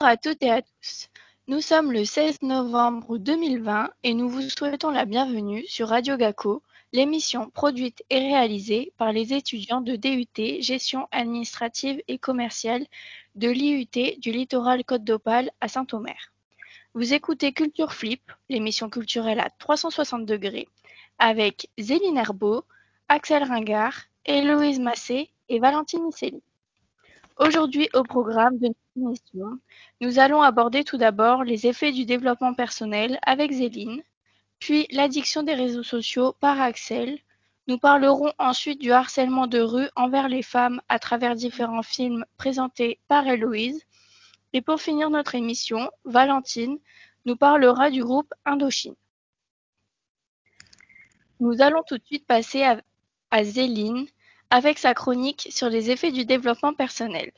à toutes et à tous. Nous sommes le 16 novembre 2020 et nous vous souhaitons la bienvenue sur Radio GACO, l'émission produite et réalisée par les étudiants de DUT Gestion administrative et commerciale de l'IUT du littoral Côte d'Opale à Saint-Omer. Vous écoutez Culture Flip, l'émission culturelle à 360 degrés, avec Zéline Herbeau, Axel Ringard, Héloïse Massé et Valentine Micelli. Aujourd'hui, au programme de notre émission, nous allons aborder tout d'abord les effets du développement personnel avec Zéline, puis l'addiction des réseaux sociaux par Axel. Nous parlerons ensuite du harcèlement de rue envers les femmes à travers différents films présentés par Héloïse. Et pour finir notre émission, Valentine nous parlera du groupe Indochine. Nous allons tout de suite passer à Zéline avec sa chronique sur les effets du développement personnel.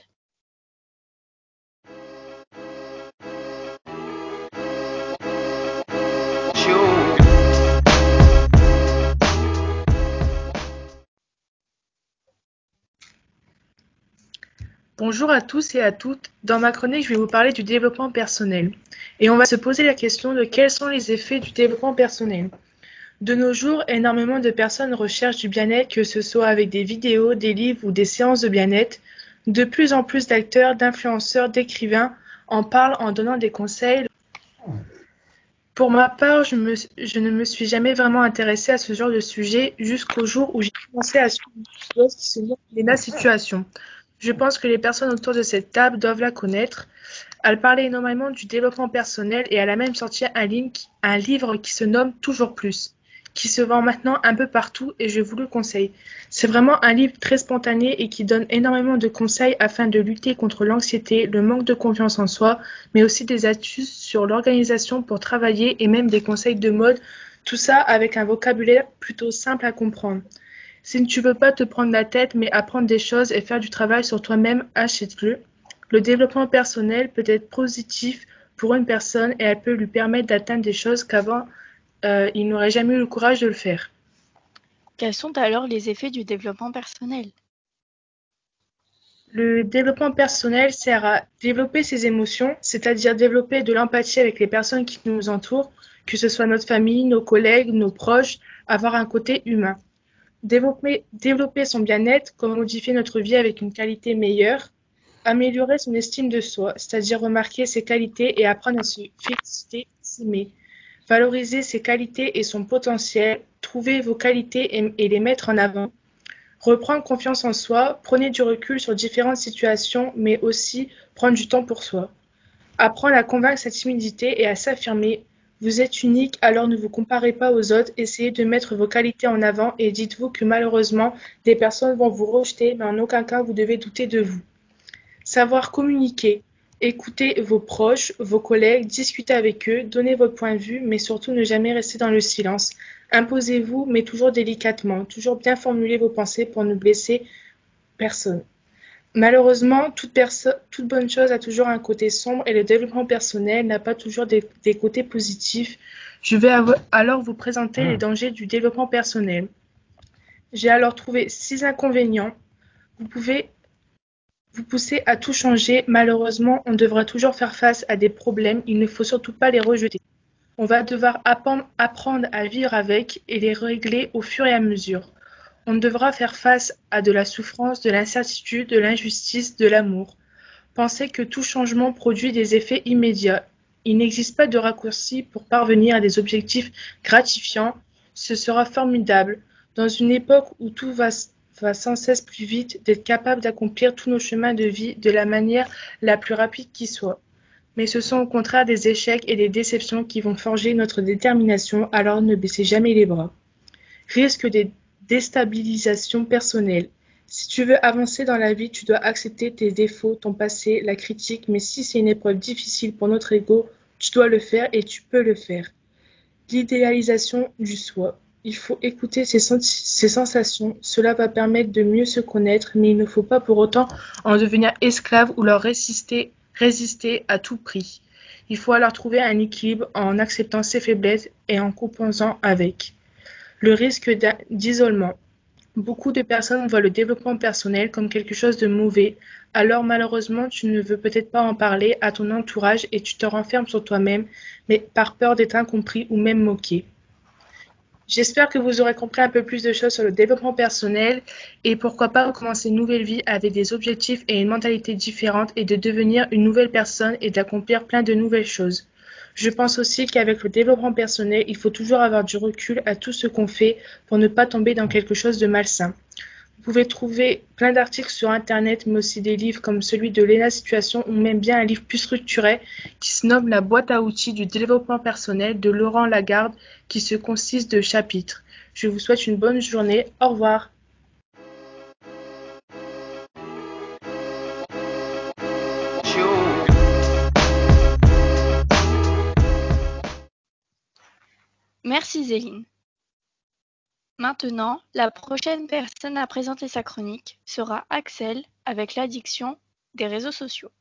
Bonjour à tous et à toutes. Dans ma chronique, je vais vous parler du développement personnel. Et on va se poser la question de quels sont les effets du développement personnel. De nos jours, énormément de personnes recherchent du bien-être, que ce soit avec des vidéos, des livres ou des séances de bien-être. De plus en plus d'acteurs, d'influenceurs, d'écrivains en parlent en donnant des conseils. Pour ma part, je ne me suis jamais vraiment intéressée à ce genre de sujet jusqu'au jour où j'ai commencé à suivre une vidéo qui se nomme Lena Situation. Je pense que les personnes autour de cette table doivent la connaître. Elle parlait énormément du développement personnel et elle a même sorti un livre qui se nomme Toujours plus, qui se vend maintenant un peu partout et je vous le conseille. C'est vraiment un livre très spontané et qui donne énormément de conseils afin de lutter contre l'anxiété, le manque de confiance en soi, mais aussi des astuces sur l'organisation pour travailler et même des conseils de mode, tout ça avec un vocabulaire plutôt simple à comprendre. Si tu veux pas te prendre la tête, mais apprendre des choses et faire du travail sur toi-même, achète-le. Le développement personnel peut être positif pour une personne et elle peut lui permettre d'atteindre des choses qu'avant, il n'aurait jamais eu le courage de le faire. Quels sont alors les effets du développement personnel ? Le développement personnel sert à développer ses émotions, c'est-à-dire développer de l'empathie avec les personnes qui nous entourent, que ce soit notre famille, nos collègues, nos proches, avoir un côté humain. Développer son bien-être, comme modifier notre vie avec une qualité meilleure, améliorer son estime de soi, c'est-à-dire remarquer ses qualités et apprendre à se féliciter, s'aimer, valoriser ses qualités et son potentiel, trouver vos qualités et les mettre en avant, reprendre confiance en soi, prenez du recul sur différentes situations, mais aussi prendre du temps pour soi. Apprendre à convaincre sa timidité et à s'affirmer. Vous êtes unique, alors ne vous comparez pas aux autres, essayez de mettre vos qualités en avant et dites-vous que malheureusement, des personnes vont vous rejeter, mais en aucun cas vous devez douter de vous. Savoir communiquer. Écoutez vos proches, vos collègues, discutez avec eux, donnez votre point de vue, mais surtout ne jamais rester dans le silence. Imposez-vous, mais toujours délicatement, toujours bien formuler vos pensées pour ne blesser personne. Malheureusement, toute bonne chose a toujours un côté sombre et le développement personnel n'a pas toujours des côtés positifs. Je vais alors vous présenter les dangers du développement personnel. J'ai alors trouvé 6 inconvénients. Vous pouvez vous pousser à tout changer. Malheureusement, on devra toujours faire face à des problèmes. Il ne faut surtout pas les rejeter. On va devoir apprendre à vivre avec et les régler au fur et à mesure. On devra faire face à de la souffrance, de l'incertitude, de l'injustice, de l'amour. Pensez que tout changement produit des effets immédiats. Il n'existe pas de raccourci pour parvenir à des objectifs gratifiants. Ce sera formidable, dans une époque où tout va sans cesse plus vite, d'être capable d'accomplir tous nos chemins de vie de la manière la plus rapide qui soit. Mais ce sont au contraire des échecs et des déceptions qui vont forger notre détermination, alors ne baissez jamais les bras. Risque des déstabilisations personnelles. Si tu veux avancer dans la vie, tu dois accepter tes défauts, ton passé, la critique, mais si c'est une épreuve difficile pour notre ego, tu dois le faire et tu peux le faire. L'idéalisation du soi. Il faut écouter ses sensations, cela va permettre de mieux se connaître, mais il ne faut pas pour autant en devenir esclave ou leur résister à tout prix. Il faut alors trouver un équilibre en acceptant ses faiblesses et en compensant avec. Le risque d'isolement. Beaucoup de personnes voient le développement personnel comme quelque chose de mauvais, alors malheureusement tu ne veux peut-être pas en parler à ton entourage et tu te renfermes sur toi-même, mais par peur d'être incompris ou même moqué. J'espère que vous aurez compris un peu plus de choses sur le développement personnel et pourquoi pas recommencer une nouvelle vie avec des objectifs et une mentalité différente et de devenir une nouvelle personne et d'accomplir plein de nouvelles choses. Je pense aussi qu'avec le développement personnel, il faut toujours avoir du recul à tout ce qu'on fait pour ne pas tomber dans quelque chose de malsain. Vous pouvez trouver plein d'articles sur internet, mais aussi des livres comme celui de Lena Situation ou même bien un livre plus structuré qui se nomme La boîte à outils du développement personnel de Laurent Lagarde qui se consiste de chapitres. Je vous souhaite une bonne journée. Au revoir. Merci Zéline. Maintenant, la prochaine personne à présenter sa chronique sera Axel avec l'addiction des réseaux sociaux.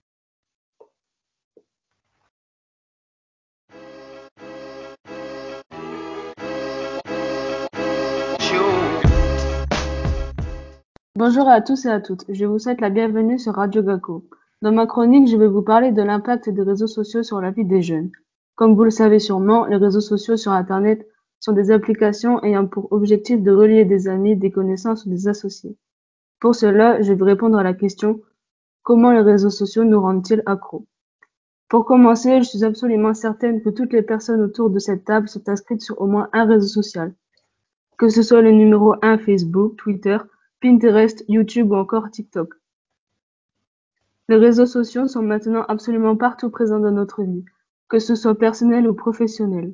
Bonjour à tous et à toutes, je vous souhaite la bienvenue sur Radio Gacko. Dans ma chronique, je vais vous parler de l'impact des réseaux sociaux sur la vie des jeunes. Comme vous le savez sûrement, les réseaux sociaux sur Internet sont des applications ayant pour objectif de relier des amis, des connaissances ou des associés. Pour cela, je vais répondre à la question: comment les réseaux sociaux nous rendent-ils accros? Pour commencer, je suis absolument certaine que toutes les personnes autour de cette table sont inscrites sur au moins un réseau social. Que ce soit le numéro 1 Facebook, Twitter, Pinterest, YouTube ou encore TikTok. Les réseaux sociaux sont maintenant absolument partout présents dans notre vie, que ce soit personnel ou professionnel.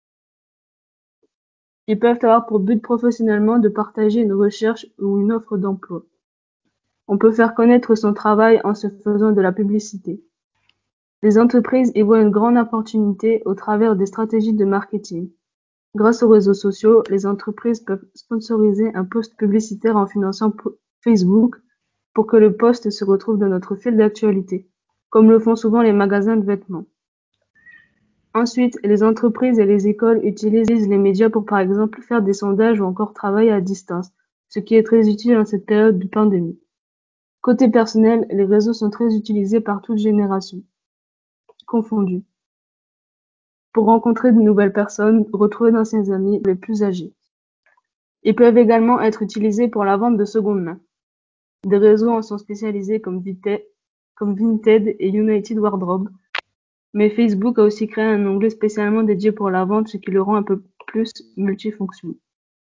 Ils peuvent avoir pour but professionnellement de partager une recherche ou une offre d'emploi. On peut faire connaître son travail en se faisant de la publicité. Les entreprises y voient une grande opportunité au travers des stratégies de marketing. Grâce aux réseaux sociaux, les entreprises peuvent sponsoriser un post publicitaire en finançant Facebook pour que le post se retrouve dans notre fil d'actualité, comme le font souvent les magasins de vêtements. Ensuite, les entreprises et les écoles utilisent les médias pour par exemple faire des sondages ou encore travailler à distance, ce qui est très utile en cette période de pandémie. Côté personnel, les réseaux sont très utilisés par toutes générations confondues, pour rencontrer de nouvelles personnes, retrouver d'anciens amis, les plus âgés. Ils peuvent également être utilisés pour la vente de seconde main. Des réseaux en sont spécialisés comme Vinted et United Wardrobe, mais Facebook a aussi créé un onglet spécialement dédié pour la vente, ce qui le rend un peu plus multifonction.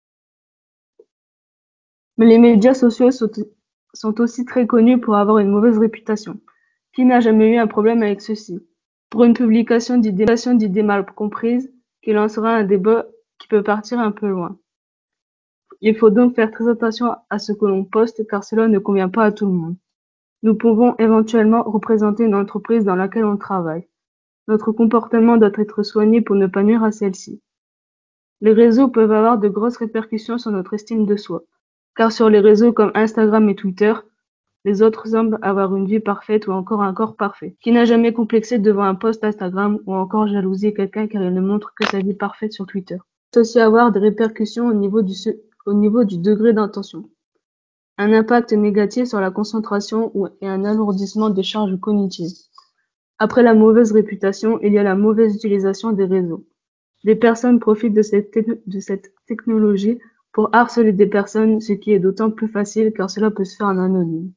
Mais les médias sociaux sont aussi très connus pour avoir une mauvaise réputation. Qui n'a jamais eu un problème avec ceci? Pour une publication d'idées mal comprises, qui lancera un débat qui peut partir un peu loin. Il faut donc faire très attention à ce que l'on poste car cela ne convient pas à tout le monde. Nous pouvons éventuellement représenter une entreprise dans laquelle on travaille. Notre comportement doit être soigné pour ne pas nuire à celle-ci. Les réseaux peuvent avoir de grosses répercussions sur notre estime de soi, car sur les réseaux comme Instagram et Twitter, les autres semblent avoir une vie parfaite ou encore un corps parfait. Qui n'a jamais complexé devant un post Instagram ou encore jalousé quelqu'un car il ne montre que sa vie parfaite sur Twitter? Il peut aussi avoir des répercussions au niveau du degré d'intention. Un impact négatif sur la concentration et un alourdissement des charges cognitives. Après la mauvaise réputation, il y a la mauvaise utilisation des réseaux. Des personnes profitent de cette technologie pour harceler des personnes, ce qui est d'autant plus facile car cela peut se faire en anonyme.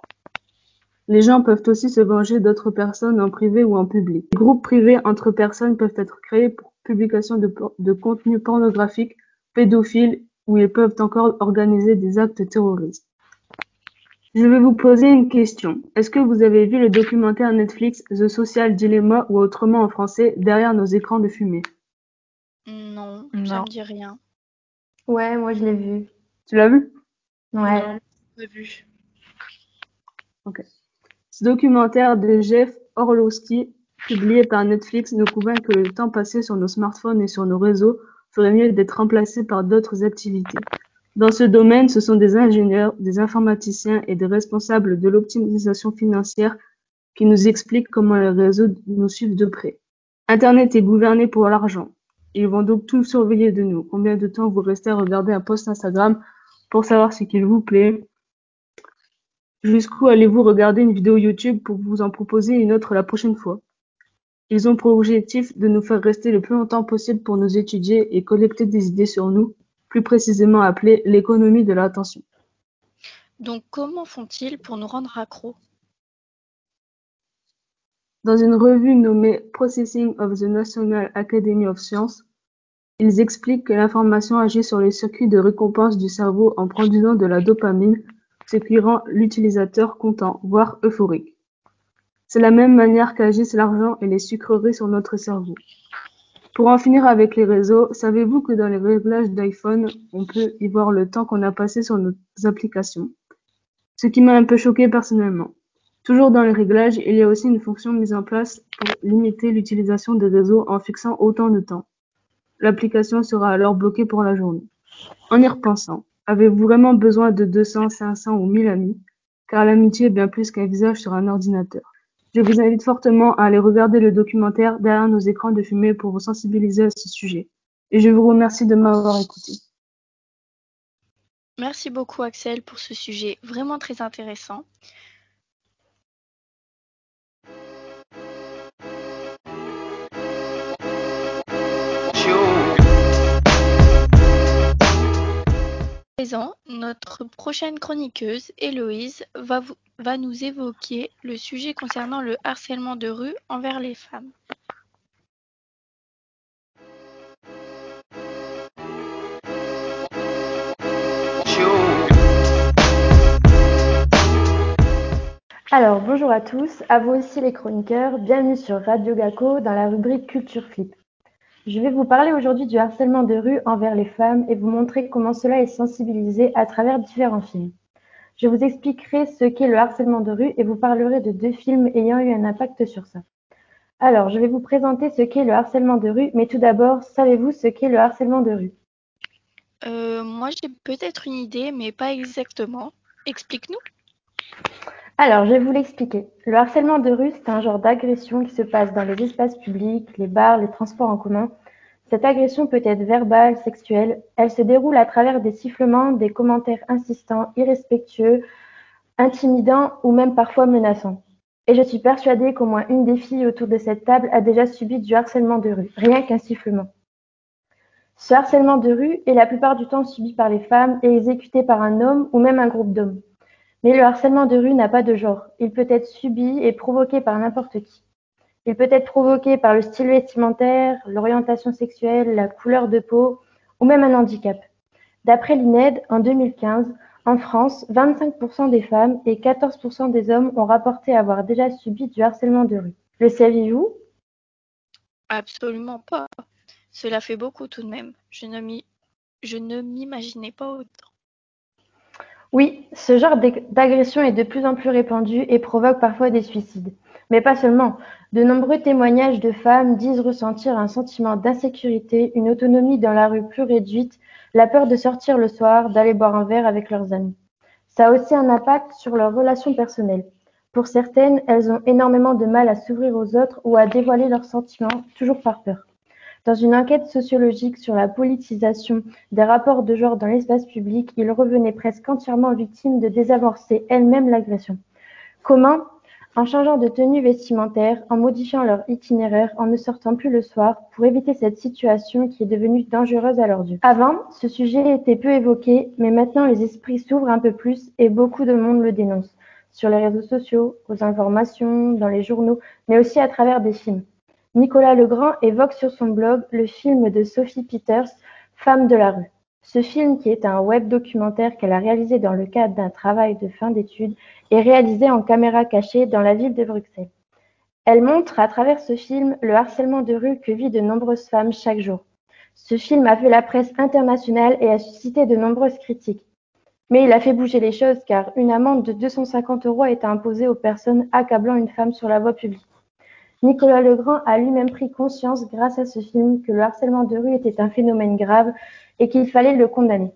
Les gens peuvent aussi se venger d'autres personnes en privé ou en public. Les groupes privés entre personnes peuvent être créés pour publication de contenu pornographique, pédophile, ou ils peuvent encore organiser des actes terroristes. Je vais vous poser une question. Est-ce que vous avez vu le documentaire Netflix The Social Dilemma ou autrement en français Derrière nos écrans de fumée? Non, ça Non. me dit rien. Ouais, moi je l'ai vu. Tu l'as vu? Ouais. Non, pas vu. Ok. Ce documentaire de Jeff Orlowski, publié par Netflix, nous convainc que le temps passé sur nos smartphones et sur nos réseaux ferait mieux d'être remplacé par d'autres activités. Dans ce domaine, ce sont des ingénieurs, des informaticiens et des responsables de l'optimisation financière qui nous expliquent comment les réseaux nous suivent de près. Internet est gouverné pour l'argent. Ils vont donc tout surveiller de nous. Combien de temps vous restez à regarder un post Instagram pour savoir ce qu'il vous plaît. Jusqu'où allez-vous regarder une vidéo YouTube pour vous en proposer une autre la prochaine fois? Ils ont pour objectif de nous faire rester le plus longtemps possible pour nous étudier et collecter des idées sur nous, plus précisément appelée l'économie de l'attention. Donc comment font-ils pour nous rendre accros? Dans une revue nommée Processing of the National Academy of Sciences, ils expliquent que l'information agit sur les circuits de récompense du cerveau en produisant de la dopamine, ce qui rend l'utilisateur content, voire euphorique. C'est la même manière qu'agissent l'argent et les sucreries sur notre cerveau. Pour en finir avec les réseaux, savez-vous que dans les réglages d'iPhone, on peut y voir le temps qu'on a passé sur nos applications? Ce qui m'a un peu choqué personnellement. Toujours dans les réglages, il y a aussi une fonction mise en place pour limiter l'utilisation des réseaux en fixant autant de temps. L'application sera alors bloquée pour la journée. En y repensant, avez-vous vraiment besoin de 200, 500 ou 1000 amis? Car l'amitié est bien plus qu'un visage sur un ordinateur. Je vous invite fortement à aller regarder le documentaire Derrière nos écrans de fumée pour vous sensibiliser à ce sujet. Et je vous remercie de m'avoir écouté. Merci beaucoup Axel pour ce sujet vraiment très intéressant. À présent, notre prochaine chroniqueuse, Héloïse, va nous évoquer le sujet concernant le harcèlement de rue envers les femmes. Alors, bonjour à tous, à vous aussi les chroniqueurs, bienvenue sur Radio Gacko dans la rubrique Culture Flip. Je vais vous parler aujourd'hui du harcèlement de rue envers les femmes et vous montrer comment cela est sensibilisé à travers différents films. Je vous expliquerai ce qu'est le harcèlement de rue et vous parlerai de 2 films ayant eu un impact sur ça. Alors, je vais vous présenter ce qu'est le harcèlement de rue, mais tout d'abord, savez-vous ce qu'est le harcèlement de rue? Moi j'ai peut-être une idée, mais pas exactement. Explique-nous. Alors, je vais vous l'expliquer. Le harcèlement de rue, c'est un genre d'agression qui se passe dans les espaces publics, les bars, les transports en commun. Cette agression peut être verbale, sexuelle. Elle se déroule à travers des sifflements, des commentaires insistants, irrespectueux, intimidants ou même parfois menaçants. Et je suis persuadée qu'au moins une des filles autour de cette table a déjà subi du harcèlement de rue, rien qu'un sifflement. Ce harcèlement de rue est la plupart du temps subi par les femmes et exécuté par un homme ou même un groupe d'hommes. Mais le harcèlement de rue n'a pas de genre. Il peut être subi et provoqué par n'importe qui. Il peut être provoqué par le style vestimentaire, l'orientation sexuelle, la couleur de peau ou même un handicap. D'après l'INED, en 2015, en France, 25% des femmes et 14% des hommes ont rapporté avoir déjà subi du harcèlement de rue. Le saviez-vous? Absolument pas. Cela fait beaucoup tout de même. Je ne m'imaginais pas autant. Oui, ce genre d'agression est de plus en plus répandu et provoque parfois des suicides. Mais pas seulement. De nombreux témoignages de femmes disent ressentir un sentiment d'insécurité, une autonomie dans la rue plus réduite, la peur de sortir le soir, d'aller boire un verre avec leurs amis. Ça a aussi un impact sur leurs relations personnelles. Pour certaines, elles ont énormément de mal à s'ouvrir aux autres ou à dévoiler leurs sentiments, toujours par peur. Dans une enquête sociologique sur la politisation des rapports de genre dans l'espace public, ils revenaient presque entièrement victimes de désamorcer elles-mêmes l'agression. Comment? En changeant de tenue vestimentaire, en modifiant leur itinéraire, en ne sortant plus le soir, pour éviter cette situation qui est devenue dangereuse à leurs yeux. Avant, ce sujet était peu évoqué, mais maintenant les esprits s'ouvrent un peu plus et beaucoup de monde le dénonce. Sur les réseaux sociaux, aux informations, dans les journaux, mais aussi à travers des films. Nicolas Legrand évoque sur son blog le film de Sophie Peters, Femme de la rue. Ce film, qui est un web documentaire qu'elle a réalisé dans le cadre d'un travail de fin d'études, est réalisé en caméra cachée dans la ville de Bruxelles. Elle montre à travers ce film le harcèlement de rue que vivent de nombreuses femmes chaque jour. Ce film a fait la presse internationale et a suscité de nombreuses critiques. Mais il a fait bouger les choses car une amende de 250 € a été imposée aux personnes accablant une femme sur la voie publique. Nicolas Legrand a lui-même pris conscience grâce à ce film que le harcèlement de rue était un phénomène grave et qu'il fallait le condamner.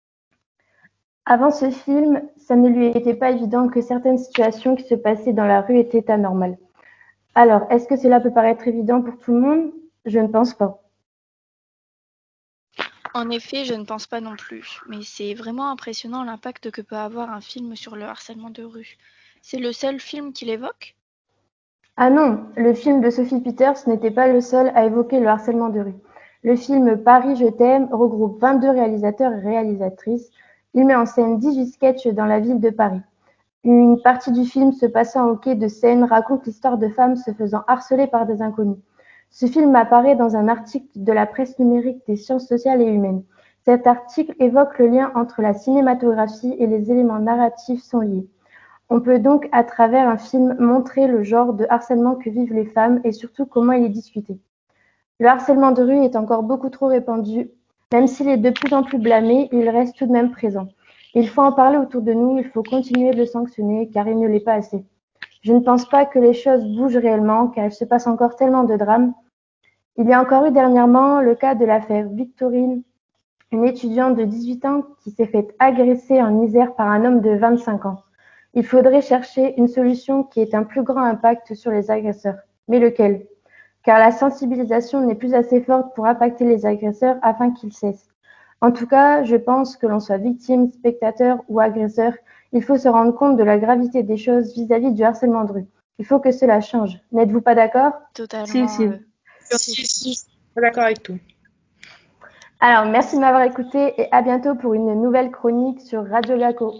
Avant ce film, ça ne lui était pas évident que certaines situations qui se passaient dans la rue étaient anormales. Alors, est-ce que cela peut paraître évident pour tout le monde? Je ne pense pas. En effet, je ne pense pas non plus, mais c'est vraiment impressionnant l'impact que peut avoir un film sur le harcèlement de rue. C'est le seul film qui l'évoque? Ah non, le film de Sophie Peters n'était pas le seul à évoquer le harcèlement de rue. Le film Paris, je t'aime regroupe 22 réalisateurs et réalisatrices. Il met en scène 18 sketchs dans la ville de Paris. Une partie du film se passant au quai de Seine raconte l'histoire de femmes se faisant harceler par des inconnus. Ce film apparaît dans un article de la presse numérique des sciences sociales et humaines. Cet article évoque le lien entre la cinématographie et les éléments narratifs sont liés. On peut donc à travers un film montrer le genre de harcèlement que vivent les femmes et surtout comment il est discuté. Le harcèlement de rue est encore beaucoup trop répandu. Même s'il est de plus en plus blâmé, il reste tout de même présent. Il faut en parler autour de nous, il faut continuer de le sanctionner car il ne l'est pas assez. Je ne pense pas que les choses bougent réellement car il se passe encore tellement de drames. Il y a encore eu dernièrement le cas de l'affaire Victorine, une étudiante de 18 ans qui s'est fait agresser en Isère par un homme de 25 ans. Il faudrait chercher une solution qui ait un plus grand impact sur les agresseurs. Mais lequel? Car la sensibilisation n'est plus assez forte pour impacter les agresseurs afin qu'ils cessent. En tout cas, je pense que l'on soit victime, spectateur ou agresseur, il faut se rendre compte de la gravité des choses vis-à-vis du harcèlement de rue. Il faut que cela change. N'êtes-vous pas d'accord? Si, Totalement. si. Si, si, je suis pas d'accord avec tout. Alors, merci de m'avoir écouté et à bientôt pour une nouvelle chronique sur Radio Gaco.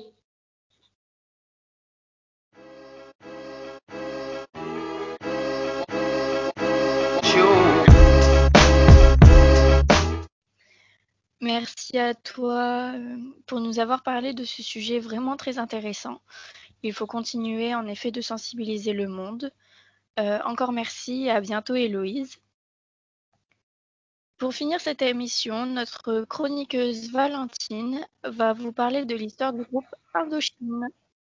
Merci à toi pour nous avoir parlé de ce sujet vraiment très intéressant. Il faut continuer en effet de sensibiliser le monde. Encore merci et à bientôt Héloïse. Pour finir cette émission, notre chroniqueuse Valentine va vous parler de l'histoire du groupe Indochine.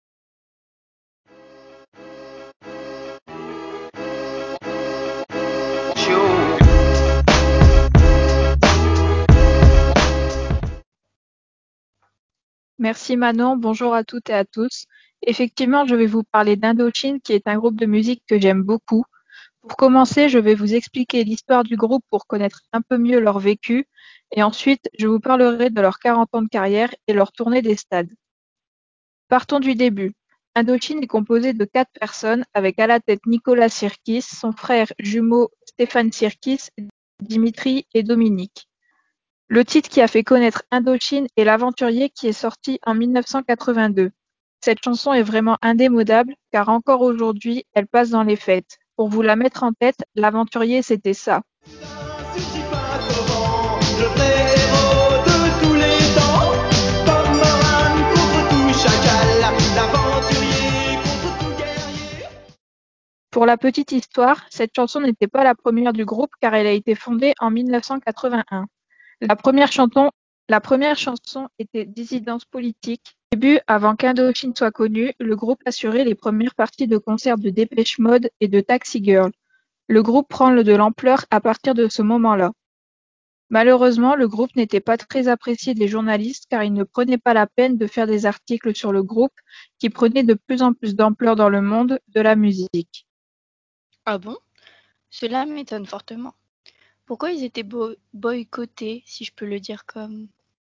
Merci Manon, bonjour à toutes et à tous. Effectivement, je vais vous parler d'Indochine, qui est un groupe de musique que j'aime beaucoup. Pour commencer, je vais vous expliquer l'histoire du groupe pour connaître un peu mieux leur vécu, et ensuite, je vous parlerai de leurs 40 ans de carrière et leur tournée des stades. Partons du début. Indochine est composé de 4 personnes, avec à la tête Nicolas Sirkis, son frère jumeau Stéphane Sirkis, Dimitri et Dominique. Le titre qui a fait connaître Indochine est L'Aventurier qui est sorti en 1982. Cette chanson est vraiment indémodable car encore aujourd'hui, elle passe dans les fêtes. Pour vous la mettre en tête, L'Aventurier c'était ça. Surgit pas Coran, le vrai héros de tous les temps. Bob Moran contre tout chacal, l'aventurier contre tout guerrier. Pour la petite histoire, cette chanson n'était pas la première du groupe car elle a été fondée en 1981. La première chanson était Dissidence politique. Au début, avant qu'Indochine soit connu, le groupe assurait les premières parties de concerts de Dépêche Mode et de Taxi Girl. Le groupe prend de l'ampleur à partir de ce moment-là. Malheureusement, le groupe n'était pas très apprécié des journalistes car ils ne prenaient pas la peine de faire des articles sur le groupe qui prenait de plus en plus d'ampleur dans le monde de la musique. Ah bon? Cela m'étonne fortement. Pourquoi ils étaient boycottés, si je peux le dire comme...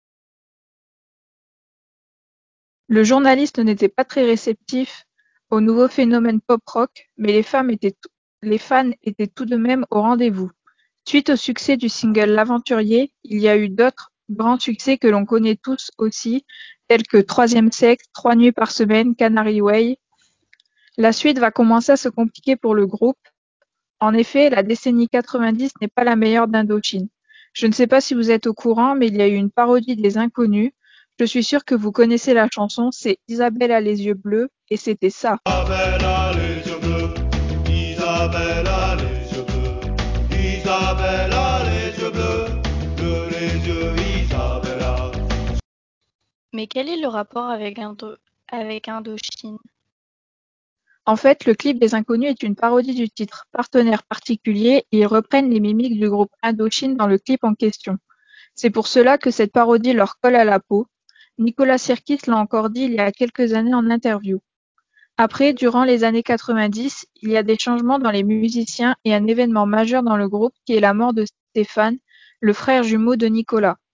Le journaliste n'était pas très réceptif au nouveau phénomène pop-rock, mais les fans étaient tout de même au rendez-vous. Suite au succès du single L'Aventurier, il y a eu d'autres grands succès que l'on connaît tous aussi, tels que Troisième Sexe, 3 nuits par semaine, Canary Way. La suite va commencer à se compliquer pour le groupe. En effet, la décennie 90 n'est pas la meilleure d'Indochine. Je ne sais pas si vous êtes au courant, mais il y a eu une parodie des Inconnus. Je suis sûre que vous connaissez la chanson, c'est Isabelle a les yeux bleus, et c'était ça. Isabelle a les yeux bleus, Isabelle a les yeux bleus, Isabelle a les yeux bleus, les yeux Isabella. Mais quel est le rapport avec Indochine? En fait, le clip des Inconnus est une parodie du titre Partenaire particulier et ils reprennent les mimiques du groupe Indochine dans le clip en question. C'est pour cela que cette parodie leur colle à la peau. Nicolas Sirkis l'a encore dit il y a quelques années en interview. Après, durant les années 90, il y a des changements dans les musiciens et un événement majeur dans le groupe qui est la mort de Stéphane, le frère jumeau de Nicolas.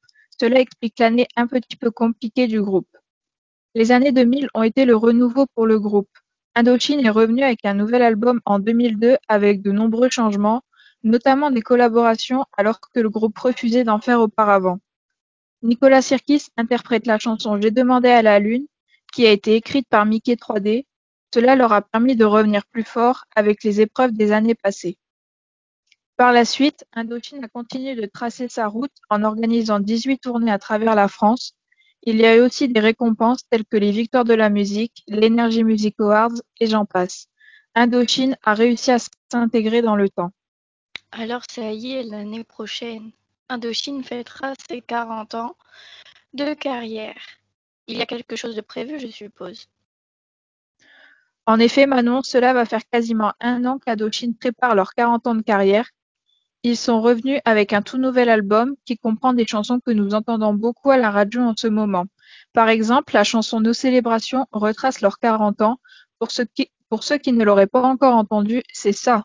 Cela explique l'année un petit peu compliquée du groupe. Les années 2000 ont été le renouveau pour le groupe. Indochine est revenu avec un nouvel album en 2002 avec de nombreux changements, notamment des collaborations alors que le groupe refusait d'en faire auparavant. Nicolas Sirkis interprète la chanson J'ai demandé à la lune, qui a été écrite par Mickey 3D. Cela leur a permis de revenir plus fort avec les épreuves des années passées. Par la suite, Indochine a continué de tracer sa route en organisant 18 tournées à travers la France. Il y a eu aussi des récompenses telles que les Victoires de la musique, l'Energy Music Awards et j'en passe. Indochine a réussi à s'intégrer dans le temps. Alors ça y est, l'année prochaine, Indochine fêtera ses 40 ans de carrière. Il y a quelque chose de prévu, je suppose. En effet, Manon, cela va faire quasiment 1 an qu'Indochine prépare leurs 40 ans de carrière. Ils sont revenus avec un tout nouvel album qui comprend des chansons que nous entendons beaucoup à la radio en ce moment. Par exemple, la chanson Nos célébrations retrace leurs 40 ans. Pour ceux qui ne l'auraient pas encore entendu, c'est ça.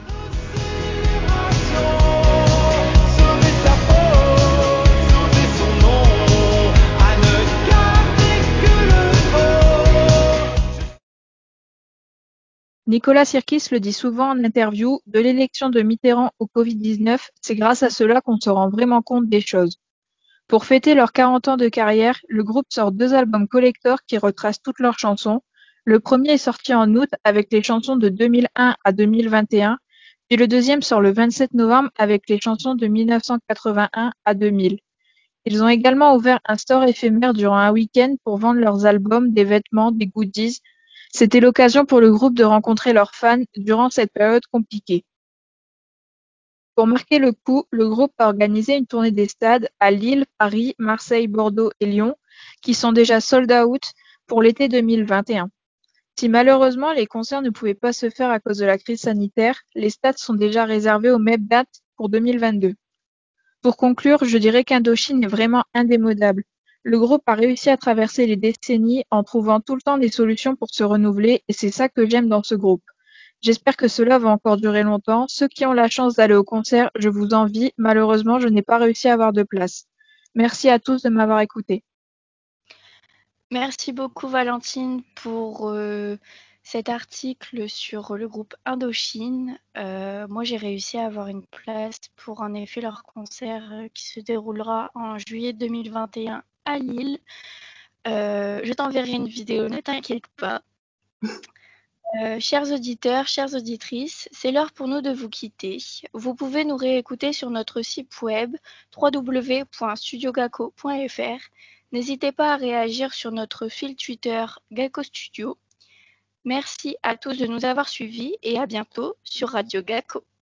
Sauver sa peau, sauver son nom, à ne garder que le faux. Nicolas Sirkis le dit souvent en interview, de l'élection de Mitterrand au Covid-19, c'est grâce à cela qu'on se rend vraiment compte des choses. Pour fêter leurs 40 ans de carrière, le groupe sort 2 albums collector qui retracent toutes leurs chansons. Le premier est sorti en août avec les chansons de 2001 à 2021, puis le deuxième sort le 27 novembre avec les chansons de 1981 à 2000. Ils ont également ouvert un store éphémère durant un week-end pour vendre leurs albums, des vêtements, des goodies. C'était l'occasion pour le groupe de rencontrer leurs fans durant cette période compliquée. Pour marquer le coup, le groupe a organisé une tournée des stades à Lille, Paris, Marseille, Bordeaux et Lyon, qui sont déjà sold out pour l'été 2021. Si malheureusement les concerts ne pouvaient pas se faire à cause de la crise sanitaire, les stades sont déjà réservés aux mêmes dates pour 2022. Pour conclure, je dirais qu'Indochine est vraiment indémodable. Le groupe a réussi à traverser les décennies en trouvant tout le temps des solutions pour se renouveler et c'est ça que j'aime dans ce groupe. J'espère que cela va encore durer longtemps. Ceux qui ont la chance d'aller au concert, je vous envie. Malheureusement, je n'ai pas réussi à avoir de place. Merci à tous de m'avoir écouté. Merci beaucoup Valentine pour cet article sur le groupe Indochine. Moi j'ai réussi à avoir une place pour en effet leur concert qui se déroulera en juillet 2021 à Lille. Je t'enverrai une vidéo, ne t'inquiète pas. Chers auditeurs, chères auditrices, c'est l'heure pour nous de vous quitter. Vous pouvez nous réécouter sur notre site web www.studiogaco.fr. N'hésitez pas à réagir sur notre fil Twitter Gaco Studio. Merci à tous de nous avoir suivis et à bientôt sur Radio Gaco.